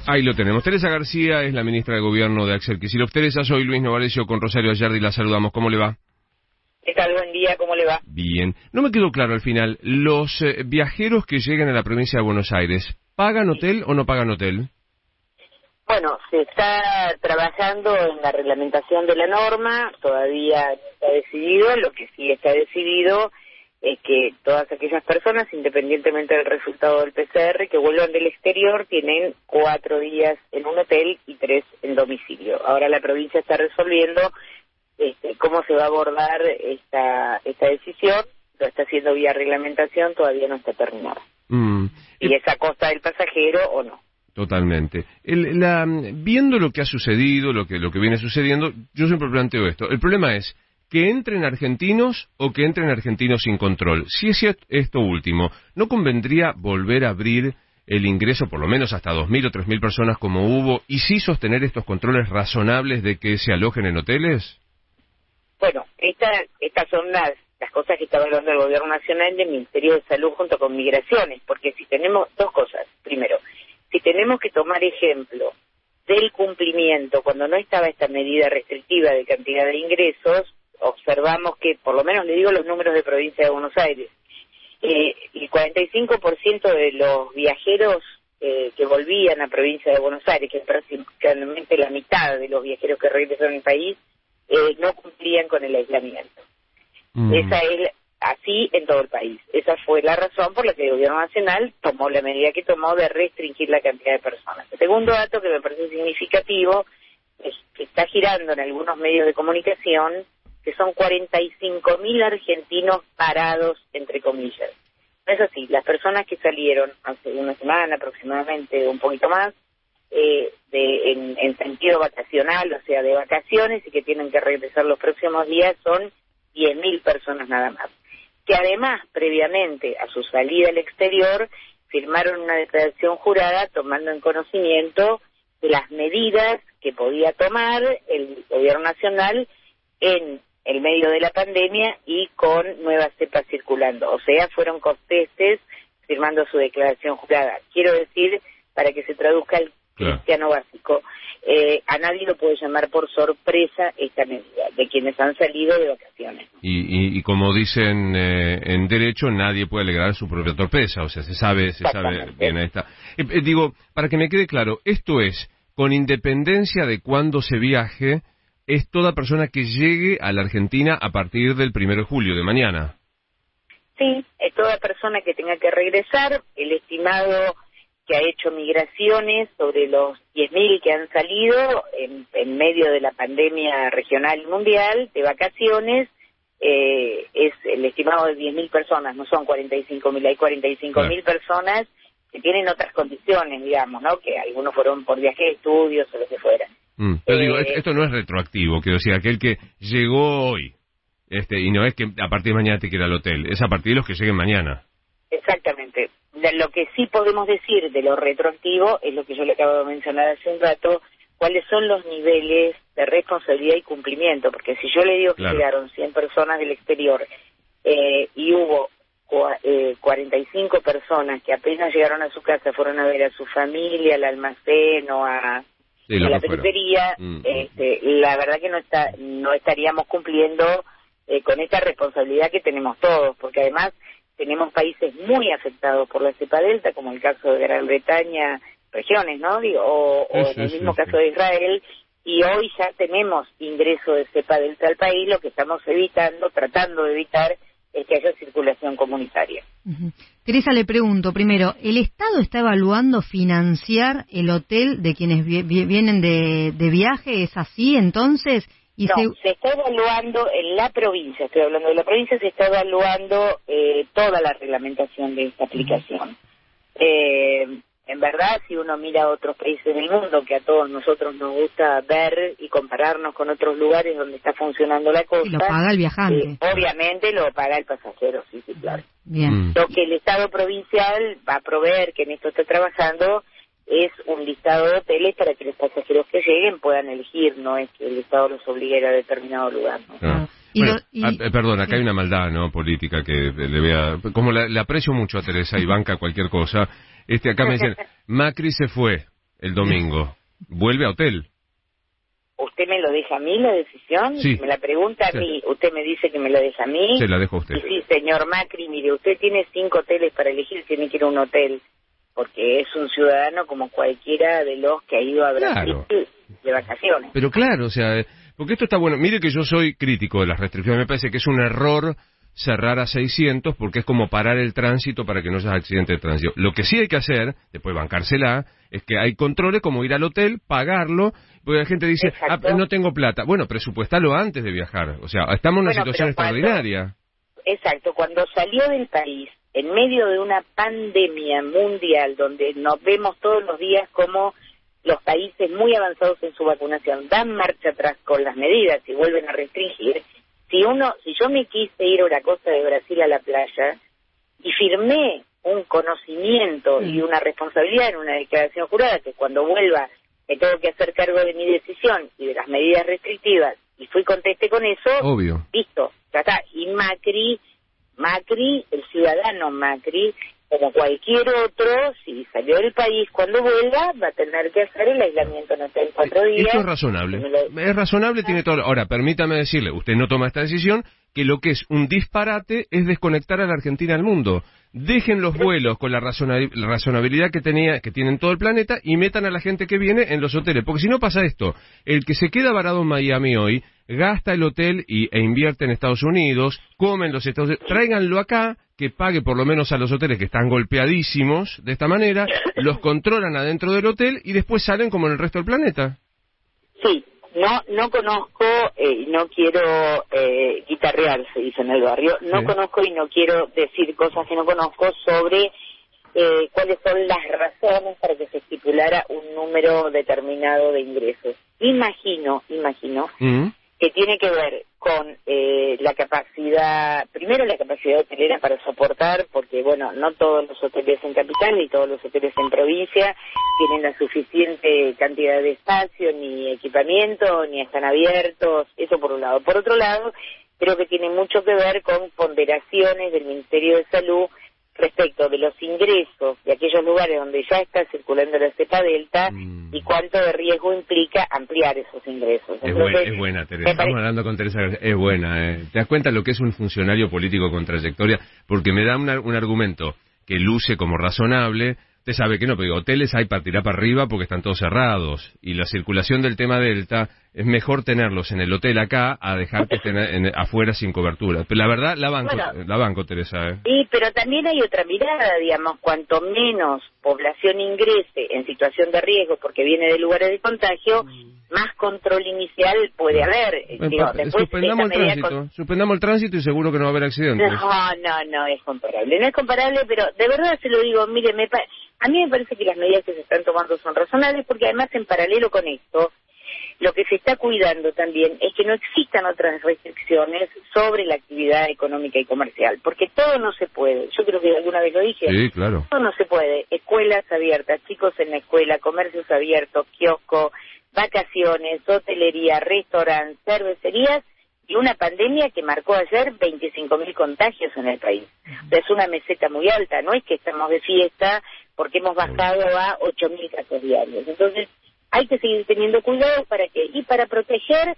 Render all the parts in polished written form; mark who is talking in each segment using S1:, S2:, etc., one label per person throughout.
S1: Ahí lo tenemos. Teresa García es la ministra de Gobierno de Axel Kicillof. Teresa, soy Luis Novarecio con Rosario Ayardi, la saludamos. ¿Cómo le va?
S2: ¿Qué tal? Buen día, ¿cómo le va?
S1: Bien. No me quedó claro al final, ¿los viajeros que lleguen a la provincia de Buenos Aires, pagan hotel o no pagan hotel?
S2: Bueno, se está trabajando en la reglamentación de la norma, todavía no está decidido. Lo que sí está decidido es que todas aquellas personas, independientemente del resultado del PCR, que vuelvan del exterior, tienen 4 días en un hotel y 3 en domicilio. Ahora la provincia está resolviendo cómo se va a abordar esta decisión. Lo está haciendo vía reglamentación, todavía no está terminada. Y es a costa del pasajero o no.
S1: Totalmente. Viendo lo que ha sucedido, lo que viene sucediendo, yo siempre planteo esto. El problema es que entren argentinos o que entren argentinos sin control. Si es esto último, ¿no convendría volver a abrir el ingreso por lo menos hasta 2.000 o 3.000 personas como hubo y sí sostener estos controles razonables de que se alojen en hoteles?
S2: Bueno, estas son las cosas que está hablando el Gobierno Nacional y el Ministerio de Salud junto con Migraciones, porque si tenemos dos cosas. Primero, si tenemos que tomar ejemplo del cumplimiento, cuando no estaba esta medida restrictiva de cantidad de ingresos, observamos que, por lo menos le digo los números de provincia de Buenos Aires, el 45% de los viajeros que volvían a provincia de Buenos Aires, que es prácticamente la mitad de los viajeros que regresaron al país, no cumplían con el aislamiento. Esa es así en todo el país. Esa fue la razón por la que el Gobierno Nacional tomó la medida que tomó de restringir la cantidad de personas. El segundo dato que me parece significativo es que está girando en algunos medios de comunicación que son 45.000 argentinos parados, entre comillas. No es así. Las personas que salieron hace una semana aproximadamente, un poquito más, en sentido vacacional, o sea, de vacaciones, y que tienen que regresar los próximos días, son 10.000 personas nada más, que además, previamente a su salida al exterior, firmaron una declaración jurada tomando en conocimiento de las medidas que podía tomar el Gobierno Nacional en el medio de la pandemia y con nuevas cepas circulando. O sea, fueron costeces firmando su declaración jurada. Quiero decir, para que se traduzca al cristiano básico, a nadie lo puede llamar por sorpresa esta medida, de quienes han salido de vacaciones.
S1: Y como dicen en derecho, nadie puede alegrar su propia torpeza, o sea, se sabe bien esta. Digo, para que me quede claro, esto es, con independencia de cuándo se viaje, es toda persona que llegue a la Argentina a partir del 1 de julio, de mañana.
S2: Sí, es toda persona que tenga que regresar. El estimado que ha hecho Migraciones sobre los 10.000 que han salido en medio de la pandemia regional y mundial de vacaciones, es el estimado de 10.000 personas, no son 45.000, hay 45.000 personas que tienen otras condiciones, digamos, ¿no? Que algunos fueron por viaje de estudios o lo que fuera.
S1: Pero digo, esto no es retroactivo, quiero decir, aquel que llegó hoy, y no es que a partir de mañana te quiera al hotel, es a partir de los que lleguen mañana.
S2: Exactamente. Lo que sí podemos decir de lo retroactivo es lo que yo le acabo de mencionar hace un rato, cuáles son los niveles de responsabilidad y cumplimiento, porque si yo le digo que llegaron 100 personas del exterior y hubo 45 personas que apenas llegaron a su casa, fueron a ver a su familia, al almacén o a la peluquería, la verdad que no estaríamos cumpliendo con esta responsabilidad que tenemos todos, porque además tenemos países muy afectados por la cepa delta, como el caso de Gran Bretaña, regiones, ¿no? O en el mismo caso de Israel, y hoy ya tenemos ingreso de cepa delta al país. Lo que estamos tratando de evitar, es que haya circulación comunitaria.
S3: Teresa, le pregunto, primero, ¿el Estado está evaluando financiar el hotel de quienes vienen de viaje? ¿Es así entonces?
S2: No, se está evaluando en la provincia, estoy hablando de la provincia, se está evaluando toda la reglamentación de esta aplicación. En verdad, si uno mira a otros países del mundo, que a todos nosotros nos gusta ver y compararnos con otros lugares donde está funcionando la cosa,
S3: lo paga el viajante.
S2: Obviamente lo paga el pasajero, sí, claro.
S3: Bien.
S2: Lo que el Estado provincial va a proveer, que en esto está trabajando, es un listado de hoteles para que los pasajeros que lleguen puedan elegir, no es que el Estado los obligue a ir a determinado lugar, ¿no?
S1: Bueno, perdón, acá hay una maldad, ¿no?, política que le vea, como le aprecio mucho a Teresa y banca cualquier cosa. Acá me dicen, Macri se fue, el domingo, vuelve a hotel.
S2: ¿Usted me lo deja a mí la decisión?
S1: Sí.
S2: Me la pregunta a mí, usted me dice que me la deja a mí.
S1: Se la dejo a usted.
S2: Y sí, señor Macri, mire, usted tiene 5 hoteles para elegir, tiene que ir a un hotel, porque es un ciudadano como cualquiera de los que ha ido a Brasil de vacaciones.
S1: Pero claro, o sea, porque esto está bueno. Mire que yo soy crítico de las restricciones, me parece que es un error cerrar a 600 porque es como parar el tránsito para que no haya accidente de tránsito. Lo que sí hay que hacer, después bancársela, es que hay controles como ir al hotel, pagarlo, porque la gente dice, no tengo plata. Bueno, presupuestalo antes de viajar. O sea, estamos en una situación extraordinaria.
S2: Exacto, cuando salió del país, en medio de una pandemia mundial, donde nos vemos todos los días como los países muy avanzados en su vacunación dan marcha atrás con las medidas y vuelven a restringir. Si yo me quise ir a la costa de Brasil a la playa y firmé un conocimiento y una responsabilidad en una declaración jurada que cuando vuelva me tengo que hacer cargo de mi decisión y de las medidas restrictivas y contesté con eso,
S1: obvio,
S2: listo, ya está. Y Macri, el ciudadano Macri, como cualquier otro, si salió del país, cuando vuelva va a tener que hacer el aislamiento en hotel 4 días.
S1: Esto es razonable. Es razonable, tiene todo. Ahora, permítame decirle, usted no toma esta decisión, que lo que es un disparate es desconectar a la Argentina del mundo. Dejen los vuelos con la razonabilidad que tienen todo el planeta y metan a la gente que viene en los hoteles. Porque si no pasa esto, el que se queda varado en Miami hoy, gasta el hotel e invierte en Estados Unidos, come en los Estados Unidos, tráiganlo acá, que pague por lo menos a los hoteles que están golpeadísimos de esta manera, los controlan adentro del hotel y después salen como en el resto del planeta.
S2: Sí, no conozco y no quiero guitarrear, se dice en el barrio, no conozco y no quiero decir cosas que no conozco sobre cuáles son las razones para que se estipulara un número determinado de ingresos. Imagino que tiene que ver con la capacidad, primero la capacidad hotelera para soportar, porque bueno, no todos los hoteles en capital ni todos los hoteles en provincia tienen la suficiente cantidad de espacio, ni equipamiento, ni están abiertos, eso por un lado. Por otro lado, creo que tiene mucho que ver con ponderaciones del Ministerio de Salud respecto de los ingresos de aquellos lugares donde ya está circulando la cepa delta y cuánto de riesgo implica ampliar esos ingresos. Entonces,
S1: es buena, Teresa. Estamos hablando con Teresa García. Es buena. ¿Te das cuenta lo que es un funcionario político con trayectoria? Porque me da un argumento que luce como razonable. Usted sabe que no, pero hoteles hay para tirar para arriba porque están todos cerrados. Y la circulación del tema Delta es mejor tenerlos en el hotel acá a dejar que estén afuera sin cobertura. Pero la verdad, la banco, Teresa.
S2: Sí, pero también hay otra mirada, digamos, cuanto menos población ingrese en situación de riesgo porque viene de lugares de contagio, más control inicial puede haber.
S1: Suspendamos el tránsito y seguro que no va a haber accidentes.
S2: No es comparable. No es comparable, pero de verdad se lo digo, mire, a mí me parece que las medidas que se están tomando son razonables porque además en paralelo con esto, lo que se está cuidando también es que no existan otras restricciones sobre la actividad económica y comercial, porque todo no se puede. Yo creo que alguna vez lo dije.
S1: Sí, claro.
S2: Todo no se puede. Escuelas abiertas, chicos en la escuela, comercios abiertos, kiosco, vacaciones, hotelería, restaurantes, cervecerías y una pandemia que marcó ayer 25.000 contagios en el país. O sea, es una meseta muy alta, no es que estamos de fiesta porque hemos bajado a 8.000 casos diarios. Entonces, hay que seguir teniendo cuidado para proteger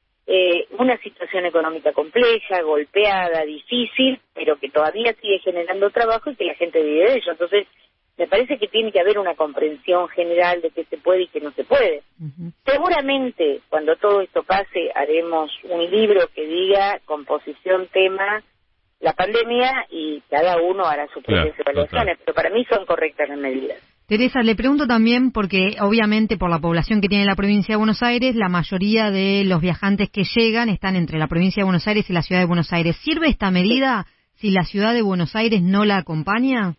S2: una situación económica compleja, golpeada, difícil, pero que todavía sigue generando trabajo y que la gente vive de ello. Entonces, me parece que tiene que haber una comprensión general de qué se puede y qué no se puede. Seguramente, cuando todo esto pase, haremos un libro que diga composición, tema, la pandemia, y cada uno hará sus propias evaluaciones, pero para mí son correctas las medidas.
S3: Teresa, le pregunto también porque obviamente por la población que tiene la provincia de Buenos Aires, la mayoría de los viajantes que llegan están entre la provincia de Buenos Aires y la ciudad de Buenos Aires. ¿Sirve esta medida si la ciudad de Buenos Aires no la acompaña?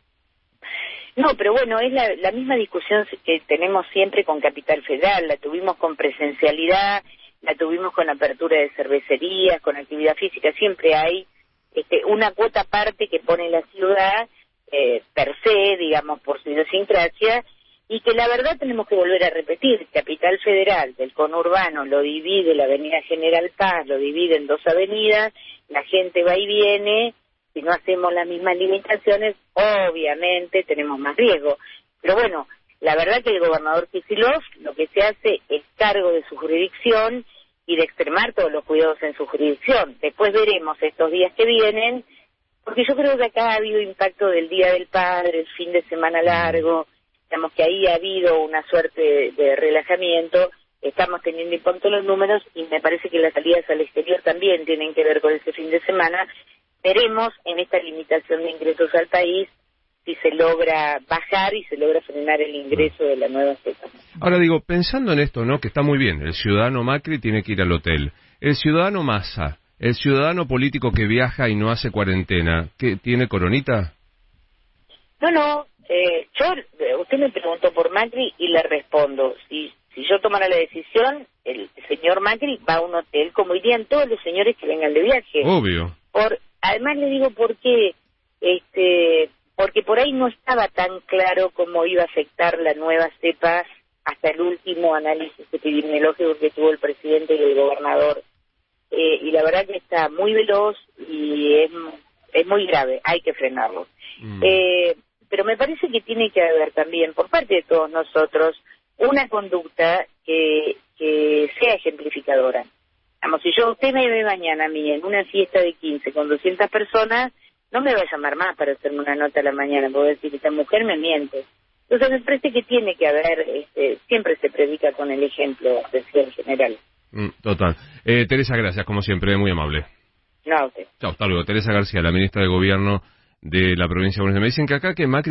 S2: No, pero bueno, es la misma discusión que tenemos siempre con Capital Federal. La tuvimos con presencialidad, la tuvimos con apertura de cervecerías, con actividad física. Siempre hay una cuota aparte que pone la ciudad per se, digamos, por su idiosincrasia, y que la verdad tenemos que volver a repetir. Capital Federal del conurbano lo divide la avenida General Paz, lo divide en 2 avenidas, la gente va y viene. Si no hacemos las mismas limitaciones, obviamente tenemos más riesgo. Pero bueno, la verdad que el gobernador Kicillof lo que se hace es cargo de su jurisdicción y de extremar todos los cuidados en su jurisdicción. Después veremos estos días que vienen, porque yo creo que acá ha habido impacto del Día del Padre, el fin de semana largo, digamos que ahí ha habido una suerte de relajamiento, estamos teniendo impacto en los números y me parece que las salidas al exterior también tienen que ver con ese fin de semana. Veremos en esta limitación de ingresos al país si se logra bajar y se logra frenar el ingreso de la nueva cepa.
S1: Ahora digo, pensando en esto, ¿no? Que está muy bien, el ciudadano Macri tiene que ir al hotel. El ciudadano Massa, el ciudadano político que viaja y no hace cuarentena, ¿qué tiene coronita?
S2: No, usted me preguntó por Macri y le respondo, si yo tomara la decisión, el señor Macri va a un hotel como irían todos los señores que vengan de viaje.
S1: Obvio.
S2: Además le digo por qué, porque por ahí no estaba tan claro cómo iba a afectar la nueva cepa hasta el último análisis epidemiológico que tuvo el presidente y el gobernador. Y la verdad que está muy veloz y es muy grave, hay que frenarlo. Pero me parece que tiene que haber también, por parte de todos nosotros, una conducta que sea ejemplificadora. Vamos, si usted me ve mañana a mí en una fiesta de 15 con 200 personas, no me va a llamar más para hacerme una nota a la mañana, puedo decir, esta mujer me miente. Entonces me parece que tiene que haber, siempre se predica con el ejemplo, decía el general.
S1: Total. Teresa, gracias, como siempre, muy amable.
S2: No, a usted.
S1: Chao, hasta luego. Teresa García, la ministra de Gobierno de la provincia de Buenos Aires. Me dicen que acá que Macri